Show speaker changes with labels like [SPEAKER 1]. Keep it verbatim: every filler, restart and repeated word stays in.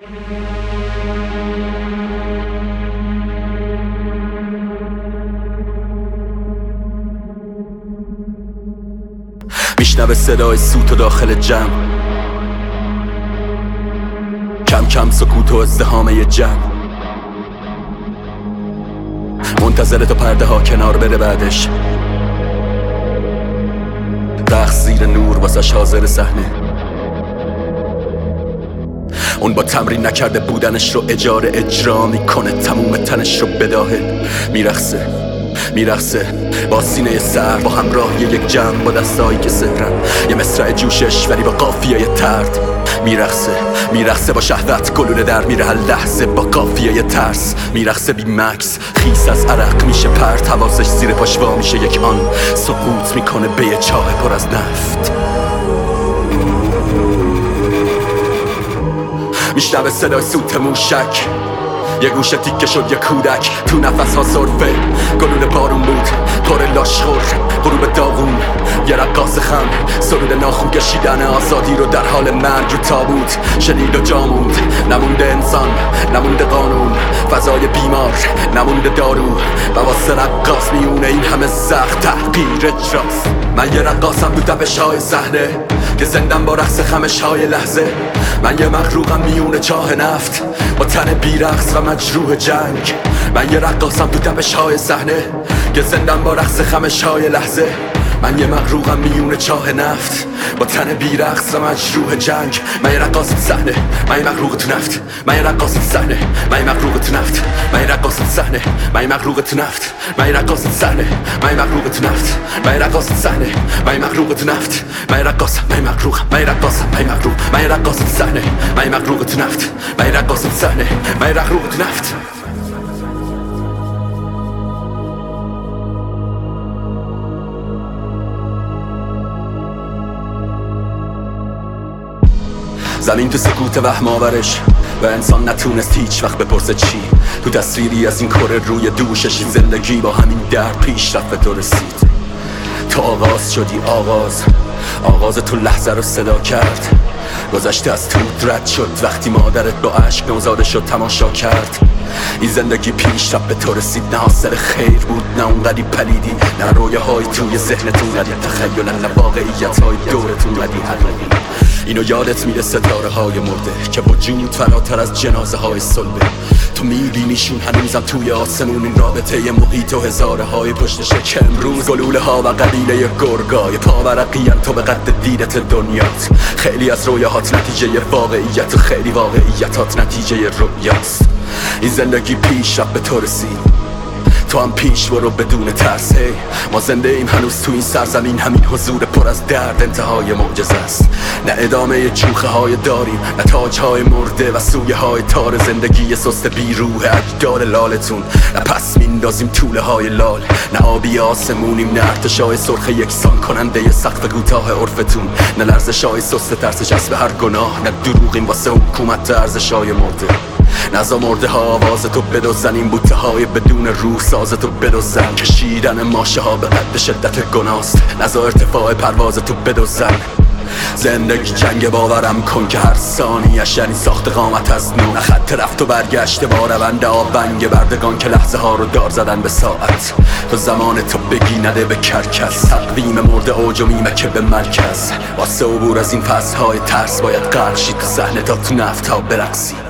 [SPEAKER 1] میشنوه صدای سوت و داخل جمع، کم کم سکوت و ازدحامه جمع، منتظر تا پرده ها کنار بره، بعدش رقص زیر نور واسش حاضر صحنه. اون با تمرین نکرده بودنش رو اجاره اجرا میکنه، تموم تنش رو بداهه، میرقصه میرقصه با سینه سر، با همراهی یک جمع، با دستایی که سهرن، یه مصرع جوشش ولی با قافیه ترد. میرقصه میرقصه با شهوت گلوله در میره هر لحظه، با قافیه ترس. میرقصه بی مکس، خیس از عرق میشه پرت، حواسش زیر پاش وا میشه، یک آن سقوط میکنه به یه چاه پر از نفت. میشنوه صدای سوت موشک، یه گوشه تیکه شد یه کودک، تو نفس ها صرفه گلوله بارون بود، پر لاشخور غروب داغون، یه رقاص خم سرود ناخون کشیدن آزادی رو در حال مرگ رو تابوت شنید و جا موند. نمونده انسان، نمونده قانون، فضای بیمار، نمونده دارو، و واسه رقاص میونه این همه سخت تحقیر اجراست. من یه رقاصم تو تپش های صحنه که زندم با رقص خمش های لحظه. من یه مغروقم میونه چاه نفت با تن بیرقص و مجروح جنگ. من یه رقاصم تو تپش های صحنه که زندم با رقص خمش های لحظه. من یه مغروقم میونه چاه نفت با تن بیرقص و مجروح جنگ. من یه رقاص صحنه، من یه مغروق تو نفت. من یه رقاص صحنه، من یه مغروق تو نفت. من یه رقاص صحنه، من یه مغروق تو نفت. من یه رقاص صحنه، من یه مغروق تو نفت. من یه رقاص صحنه، من یه مغروق تو نفت. من یه رقاص، من یه مغروق، من یه رقاص، من یه مغروق. من یه رقاص صحنه، من یه مغروق تو نفت. من یه رقاص صحنه، من یه مغروق تو نفت. زمین تو سکوت وهم آورش و انسان نتونست هیچ وقت بپرسه چی. تو تصویری از این کره روی دوشش زندگی با همین درد پیش رفت به تو رسید. تو آغاز شدی، آغاز آغاز تو لحظه رو صدا کرد. گذشته از تو رد شد وقتی مادرت با عشق نوزاده شد تماشا کرد. این زندگی پیش رفت به تو رسید، نه حاصل خیر بود نه اونقدی پلیدی، نه رویاهای توی ذهنتون، نه تخیل، نه واقعیت های دورتون، ندی حل. اینو یادت میره ستاره های مرده که وجود فراتر از جنازه های صلبه. تو میبینیشون هنوزم توی آسمون، این رابطه محیط و هزاره های پشتشه که امروز گلوله ها و قبیله گرگای پاورقیان تو به قد دیدت دنیات. خیلی از رویاهات نتیجه واقعیت و خیلی واقعیتات نتیجه رویاست. این زندگی پیش رفت به تو رسید، تو هم پیش برو بدون ترس. هی ما زنده ایم هنوز تو این سرزمین، همین حضور پر از درد انتهای معجزه است. نه ادامه چوخه های داریم، نه تاج های مرده و سویه های تار زندگی سست بیروح اجدال لالتون. نه پس میندازیم طوله های لال، نه آبی آسمونیم، نه ارتشای سرخ یکسان کننده سقف کوتاه عرفتون. نه لرزش های سست ترس جذب هر گناه، نه دروغیم واسه حکومت ارزش های مرده. نزا مرده ها آواز تو بدوزن، این بوته های بدون روح ساز تو بدوزن. کشیدن ماشه ها به قد شدت گناست، نزا ارتفاع پرواز تو بدوزن. زندگی جنگ باورم کن که هر ثانیه‌اش یعنی ساخت قامت از نو. نه خط رفت و برگشت با روند آونگ بردگان که لحظه ها رو دار زدن به ساعت. تو زمان تو بگی نده به کرکس، تقویم مرده اوج و میمه که به مرکز. واسه عبور از این فصل های ترس باید غرق شی تو صحنه تا تو نفت ها برقصی.